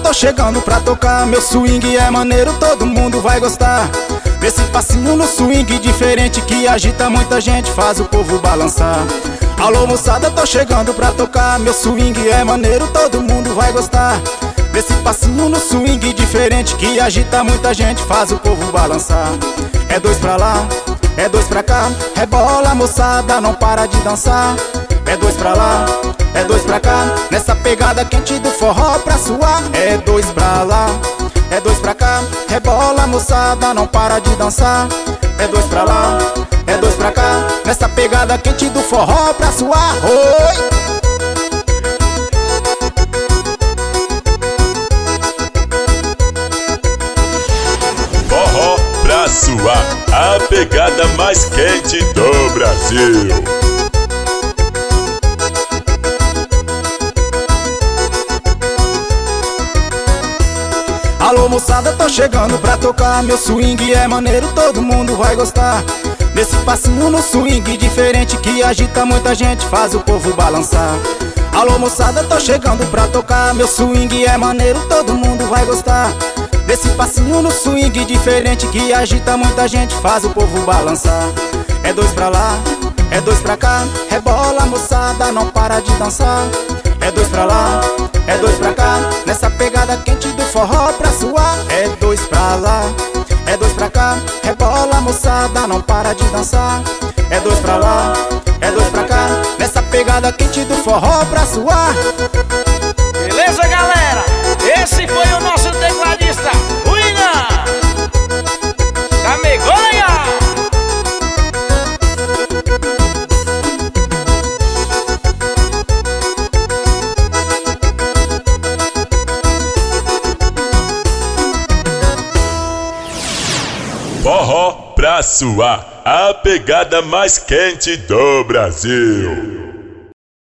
tô chegando pra tocar. Meu swing é maneiro, todo mundo vai gostar. Desse passinho no swing diferente que agita muita gente, faz o povo balançar. Alô moçada, tô chegando pra tocar. Meu swing é maneiro, todo mundo vai gostar. Desse passinho no swing diferente que agita muita gente, faz o povo balançar. É dois pra lá, é dois pra cá, rebola moçada, não para de dançar. É dois pra lá, é dois pra cá, nessa pegada quente do forró pra suar. É dois pra lá, é dois pra cá, rebola moçada, não para de dançar. É dois pra lá, é dois pra cá, nessa pegada quente do forró pra suar. Oi! Forró pra suar, a pegada mais quente do Brasil. Alô moçada, tô chegando pra tocar. Meu swing é maneiro, todo mundo vai gostar. Desse passinho no swing diferente que agita muita gente, faz o povo balançar. Alô moçada, tô chegando pra tocar. Meu swing é maneiro, todo mundo vai gostar. Desse passinho no swing diferente que agita muita gente, faz o povo balançar. É dois pra lá, é dois pra cá, rebola moçada, não para de dançar. É dois pra lá, é dois pra cá, nessa pegada quente do forró pra suar. É dois pra lá, é dois pra cá, rebola moçada, não para de dançar. É dois pra lá, é dois pra cá, nessa pegada quente do forró pra suar. Beleza, galera? Esse foi o nosso tecladista, William Camegonha. Forró pra suar, a pegada mais quente do Brasil.